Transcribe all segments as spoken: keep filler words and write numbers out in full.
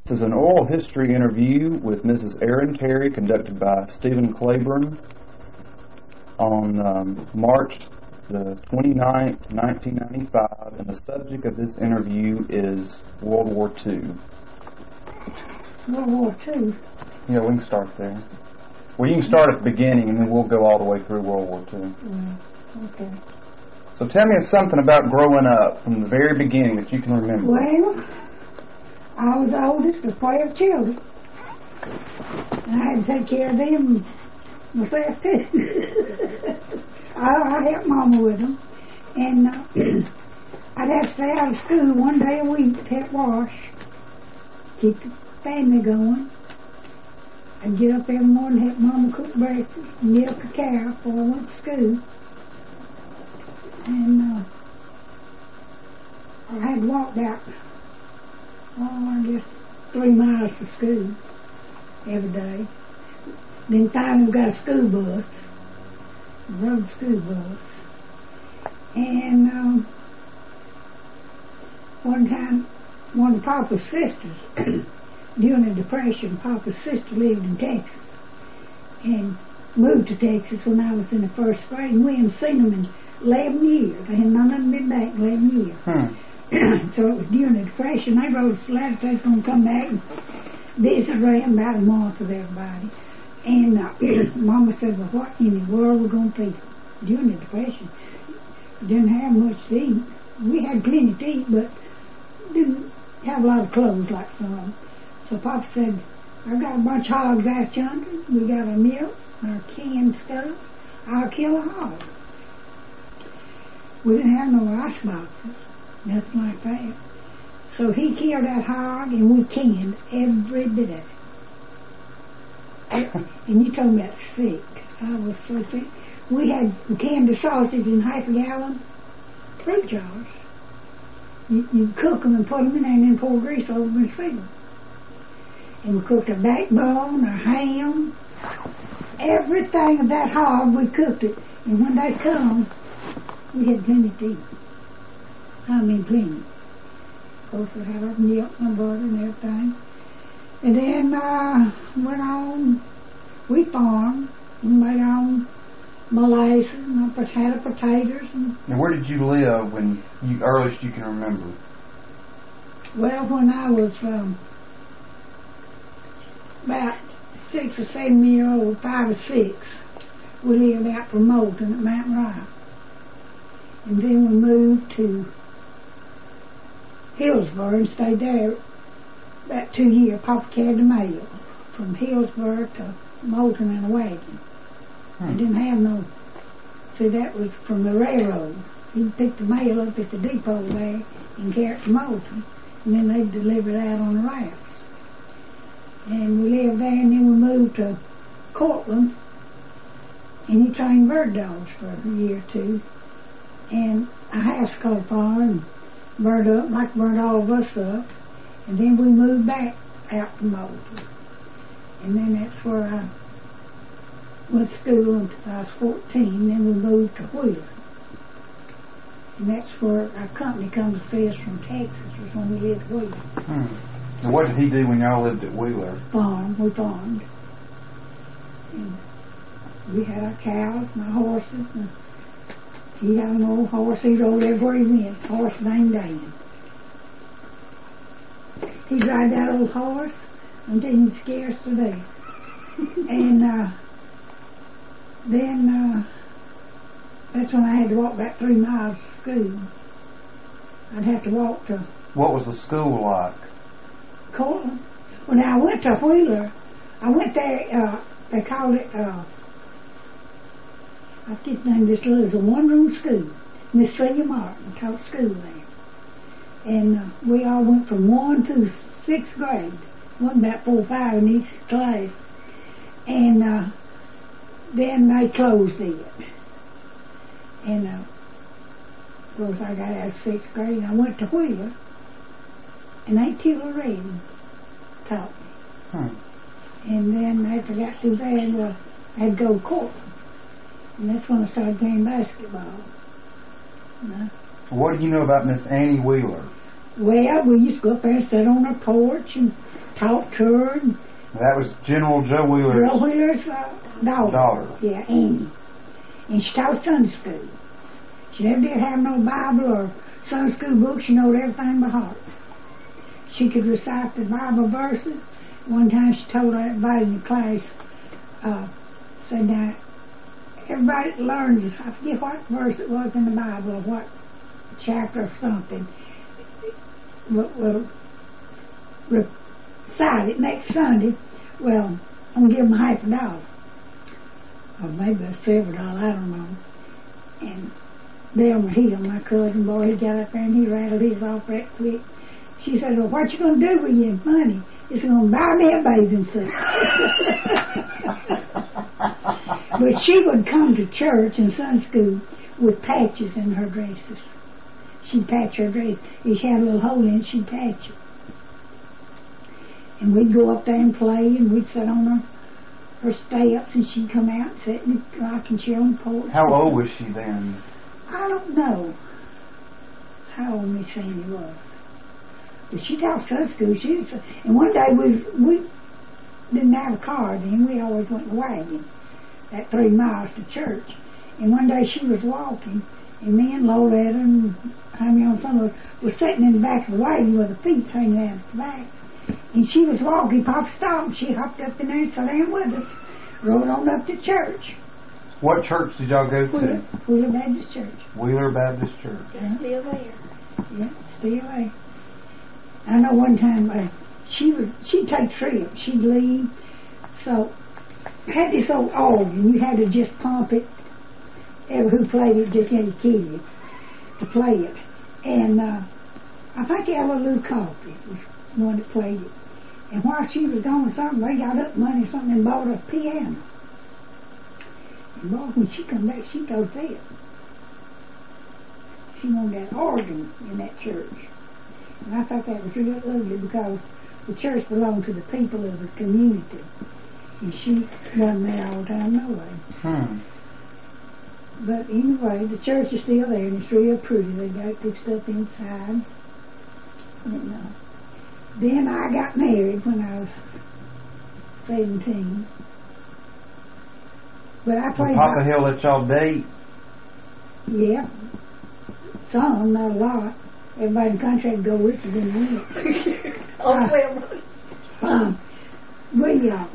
This is an oral history interview with Missus Erin Carey, conducted by Stephen Claiborne on um, March the twenty-ninth, nineteen ninety-five, and the subject of this interview is World War Two. World War Two? Yeah, we can start there. Well, you can start at the beginning, and then we'll go all the way through World War Two. Mm, okay. So tell me something about growing up from the very beginning that you can remember. Well, I was the oldest of twelve children. And I had to take care of them myself too. I, I helped Mama with them. And uh, I'd have to stay out of school one day a week to help wash, keep the family going. I'd get up every morning and help Mama cook breakfast, milk a cow before I went to school. And uh, I had walked out, oh, I guess three miles to school every day. Then finally we got a school bus, a road school bus. And um, one time, one of Papa's sisters, during the Depression, Papa's sister lived in Texas and moved to Texas when I was in the first grade. And we hadn't seen them in eleven years. I had none of them been back in eleven years. Hmm. So it was during the Depression. They wrote us a letter they was going to come back and visit around about a month with everybody. And uh, Mama said, well, what in the world we're going to feed them? During the Depression, we didn't have much to eat. We had plenty to eat, but didn't have a lot of clothes like some. So Papa said, I've got a bunch of hogs out yonder. We got our milk, our canned stuff. I'll kill a hog. We didn't have no ice boxes, nothing like that. So he killed that hog, and we canned every bit of it. And you told me that's sick. I was so sick. We had canned the sausage in half a gallon fruit jars. You, you cook them and put them in there and then pour grease over them and seal them. And we cooked our backbone, our ham, everything of that hog, we cooked it. And when they come, we had plenty to eat. I mean plenty. Of course we had our milk and our butter and everything. And then uh, went on, we farmed, we made our own molasses and our potato potatoes. And now where did you live when you earliest you can remember? Well, when I was um, about six or seven years old, five or six, we lived out from Moulton at Mount Rye. And then we moved to Hillsboro and stayed there about two years. Papa carried the mail from Hillsboro to Moulton in a wagon. Hmm. I didn't have no, see, that was from the railroad. He'd pick the mail up at the depot there and carry it to Moulton, and then they'd deliver it out on the rafts. And we lived there, and then we moved to Cortland, and he trained bird dogs for a year or two. And a house caught fire and burned up, like burned all of us up. And then we moved back out to Moulton. And then that's where I went to school until I was fourteen. Then we moved to Wheeler. And that's where our company comes to see us from Texas, was when we lived at Wheeler. Hmm. So what did he do when y'all lived at Wheeler? Farm. We farmed. And we had our cows and our horses. And he had an old horse. He rode everywhere he went. Horse named Dan. He'd ride that old horse until he'd scare us to death. And uh, then uh, that's when I had to walk about three miles to school. I'd have to walk to... What was the school like? Cortland. When I went to Wheeler, I went there, uh, they called it... Uh, I forget the name of this little, it was a one-room school. Miss Celia Martin taught school there. And uh, we all went from one to sixth grade. One about four or five in each class. And uh, then they closed it. And uh, of course I got out of sixth grade and I went to Wheeler. And Aunt Tilla Redding taught me. Hmm. And then after I got through there, well, I had to go to Cortland. And that's when I started playing basketball. You know? What do you know about Miss Annie Wheeler? Well, we used to go up there and sit on her porch and talked to her. And that was General Joe Wheeler's Joe Wheeler's uh, daughter. daughter. Yeah, Annie. And she taught Sunday school. She never did have no Bible or Sunday school book. She knowed everything by heart. She could recite the Bible verses. One time she told everybody in the class, uh, said, now, everybody that learns this, I forget what verse it was in the Bible or what chapter or something, will, will recite it next Sunday. Well, I'm going to give them a half a dollar. Or maybe a silver dollar, I don't know. And Delmer Hill, my cousin boy, he got up there and he rattled his off right quick. She said, well, what you going to do with your money? It's going to buy me a bathing suit. But she would come to church and Sunday school with patches in her dresses. She'd patch her dress. If she had a little hole in it, she'd patch it. And we'd go up there and play, and we'd sit on her, her steps, and she'd come out and sit in the rocking chair on the porch. How old was she then? I don't know how old Miss Sandy was. But she taught Sunday school. She was, and one day we we didn't have a car then. We always went in the wagon, that three miles to church. And one day she was walking, and me and Loletta and Honey on some of us were sitting in the back of the wagon with her feet hanging out at the back. And she was walking. Papa stopped. She hopped up in there and sat down with us. Rode on up to church. What church did y'all go to? Wheeler, Wheeler Baptist Church. Wheeler Baptist Church. Yeah. Still there. Yeah, still there. I know one time uh, she would she'd take trips. She'd leave. So had this old organ. You had to just pump it. Ever who played it just had a kid to play it. And uh, I think Ella Lou Coffey was the one that played it. And while she was gone or something, they got up money or something and bought a piano. And boy, when she come back, she goes there. She wanted that organ in that church. And I thought that was real lovely because the church belonged to the people of the community. And she wasn't there all the time, no way. Hmm. But anyway, the church is still there and it's real pretty. They got good stuff inside. And uh, then I got married when I was seventeen. But I played. Papa Hill let y'all date? Yeah. Some, not a lot. Everybody in the country had to go with us and win. Oh, uh, well. um, we, uh,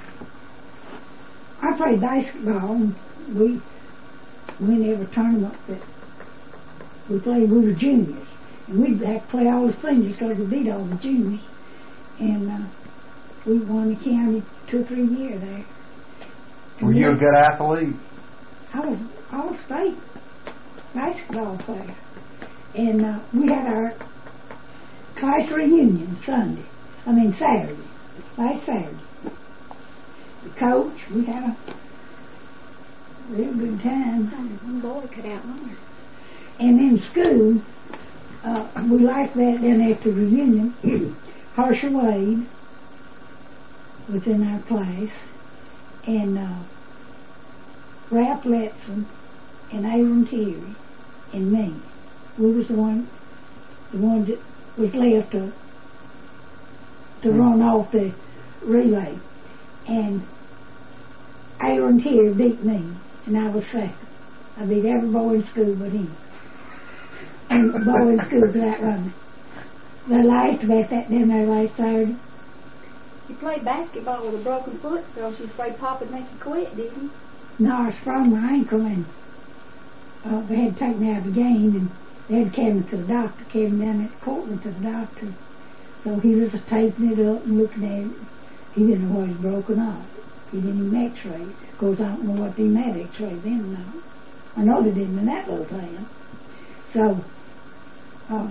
I played basketball and we win every tournament that we played. We were juniors. And we'd have to play all the seniors because we beat all the juniors. And uh, we won the county two or three years there. And Were you a good athlete? I was all state basketball player. And uh, we had our class reunion Sunday. I mean Saturday. Last Saturday. The coach, we had a real good time. One boy could outrun her. And in school, uh, we liked that. Then after reunion, Harsha Wade was in our class, and uh, Ralph Letson, and Aaron Terry, and me. We was the one, the one that was left to to mm. run off the relay, and Aaron Terry beat me, and I was second. I beat every boy in school but him. And the boy in school for that running. They laughed about that, didn't they, last Saturday? You played basketball with a broken foot, so she's afraid Papa would make you quit, didn't you? No, I sprained my ankle, and uh, they had to take me out of the game, and they had to carry me to the doctor, carry me down at Cortland to the doctor. So he was taping it up and looking at it. He didn't know what was broken off. He didn't even x-ray it. Of course, I don't know what they had x-ray then now. I know they didn't in that little town. So, uh,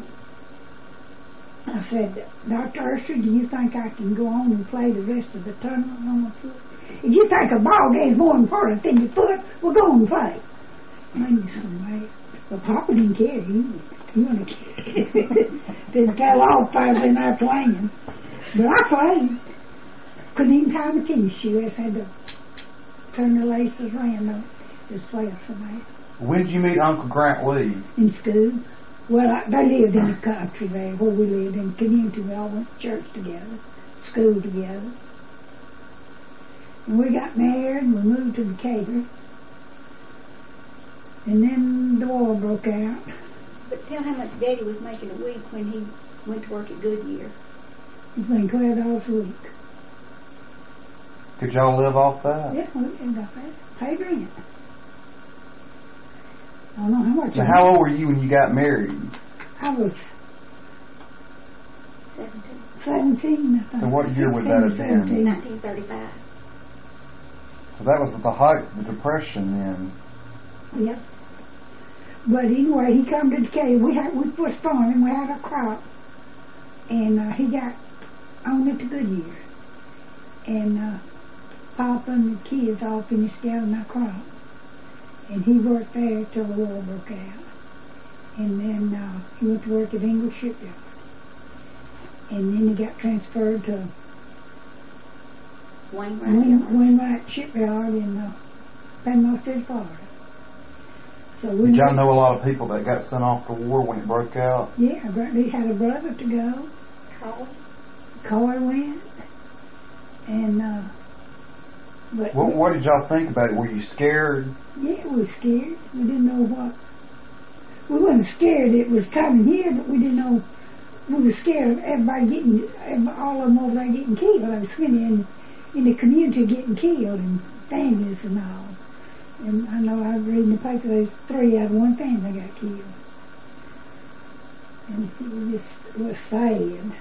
I said, Doctor Ursher, do you think I can go on and play the rest of the tournament on my foot? If you think a ball game's more important than your foot, well, go and play. Maybe some way. But Papa didn't care. He, he wouldn't care. Didn't tell all five in there playing. But I played. Couldn't even tie my tennis shoe. I just had to turn the laces around and just play somewhere. When did you meet Uncle Grant Lee? In school. Well, I, they lived in the country there where we lived in the community. We all went to church together, school together. And we got married and we moved to Decatur. And then the war broke out. But tell how much Daddy was making a week when he went to work at Goodyear. It was like twelve dollars a week. Could y'all live off that? Yeah, we we got that. Paid rent. I don't know how much. Now, it how was. old were you when you got married? I was Seventeen. seventeen, I think. So what year would that have been? seventeen. Nineteen thirty-five. So that was at the height of the Depression then. Yep. But anyway, he come to Decatur. We had we was farming. We had a crop, and uh, he got on it to Goodyear, and uh, Papa and the kids all finished gathering our crop, and he worked there till the war broke out, and then uh, he went to work at Ingalls Shipyard, and then he got transferred to Wainwright. Wain- Wainwright Shipyard in uh, Panama City, Florida. So we Did y'all went- know a lot of people that got sent off to war when it broke out? Yeah, but he had a brother to go. Coy. Coy went, and uh, but What, what did y'all think about it? Were you scared? yeah, we was scared. We didn't know what. We wasn't scared. It was coming here, but we didn't know. We were scared of everybody getting, everybody, all of them over there getting killed. I was sitting in in the community getting killed and families and all. And I know I was reading the paper. There's three out of one family got killed, and it was just it was sad.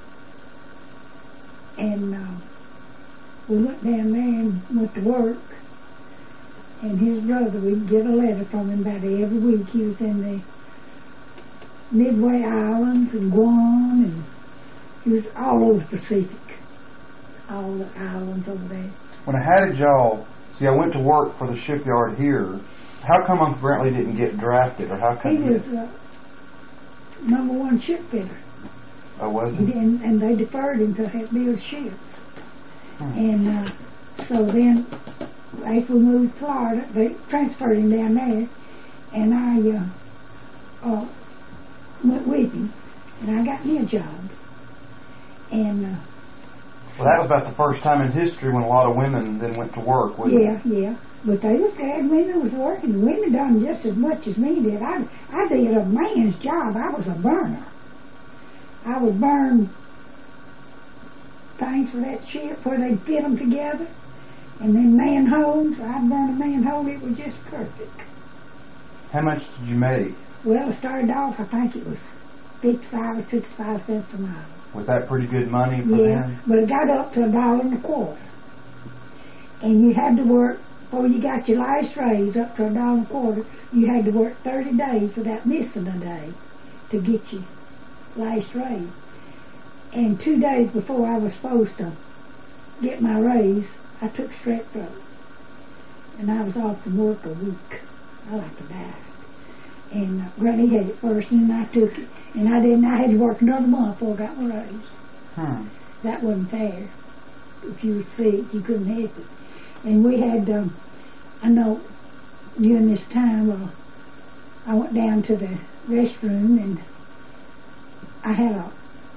And uh, we went down there and went to work. And his brother, we'd get a letter from him about every week. He was in the Midway Islands and Guam, and he was all over the Pacific, all the islands over there. When how did y'all? See, I went to work for the shipyard here. How come Uncle Brantley didn't get drafted, or how come He he? was uh, number one ship fitter, Oh, was he he? didn't, and they deferred him to help build ships. Hmm. And uh, so then, after we moved to Florida, they transferred him down there, and I uh, uh, went with him, and I got me a job. And uh, Well, that was about the first time in history when a lot of women then went to work. Wasn't yeah, it? yeah, but they was glad women was working. The women done just as much as me did. I I did a man's job. I was a burner. I would burn things for that ship where they'd fit them together. And then manholes, I'd burn a manhole, it was just perfect. How much did you make? Well, it started off, I think it was fifty-five or sixty-five cents a mile. Was that pretty good money for Yeah, them? but it got up to a dollar and a quarter. And you had to work, before you got your last raise up to a dollar and a quarter, you had to work thirty days without missing a day to get your last raise. And two days before I was supposed to get my raise, I took strep throat. And I was off from work a week. I like to die. And uh, Granny had it first, and then I took it. And I didn't, I had to work another month before I got my raise. Hmm. That wasn't fair. If you were sick, you couldn't help it. And we had, um, I know, during this time, uh, I went down to the restroom, and I had a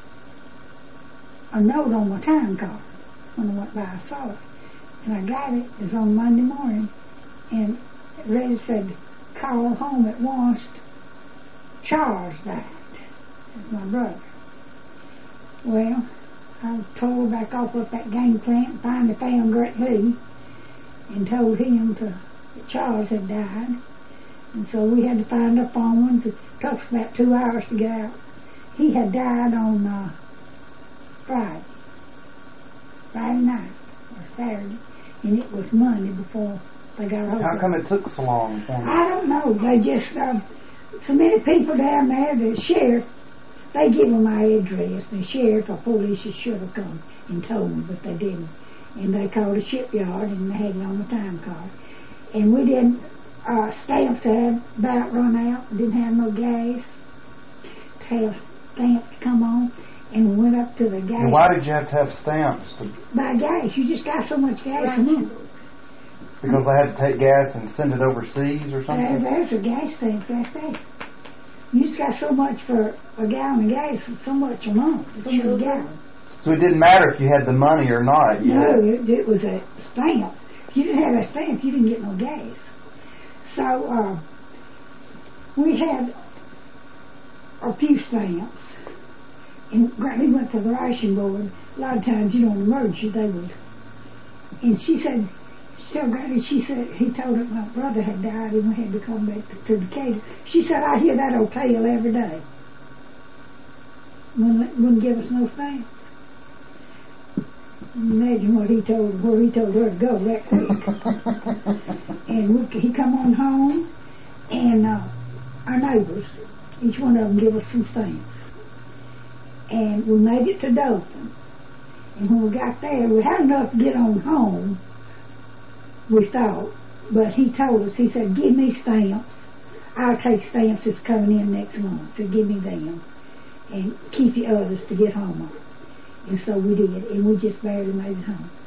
a note on my time card when I went by. I saw it, and I got it. It was on Monday morning, and it read, said, "Call home at once. Charles died." That's my brother. Well, I told back off up that game plant and finally found Gret Lee and told him to, that Charles had died. And so we had to find a phone. It took us about two hours to get out. He had died on uh, Friday, Friday night or Saturday, and it was Monday before they got a hold How of come him. it took so long for them? I don't know. They just, uh, so many people down there, the sheriff, they give them my address. The sheriff or police should have come and told me, but they didn't. And they called the shipyard, and they had it on the time card. And we didn't, uh, stamps had about run out. We didn't have no gas to have stamps to come on. And we went up to the gas. And why did you have to have stamps? To, By gas, you just got so much gas Right. in it. because they had to take gas and send it overseas or There, something? there's a gas tank right there. You just got so much for a gallon of gas, so much a month, so many Children. gallons. So it didn't matter if you had the money or not. You No, had- it, it was a stamp. If you didn't have a stamp, you didn't get no gas. So uh, we had a few stamps, and Granny went to the ration board. A lot of times, you know, in emergency, they would. And she said, she told Granny, she said, he told her my brother had died and we had to come back to, to Decatur. She said, I hear that old tale every day. Wouldn't, wouldn't give us no stamps. Imagine what he told, where he told her to go that quick. And we, he come on home, and uh, our neighbors, each one of them give us some stamps. And we made it to Dothan. And when we got there, we had enough to get on home, we thought. But he told us, he said, give me stamps. I'll take stamps that's coming in next month. So give me them. And keep the others to get home on. And so we did. And we just barely made it home.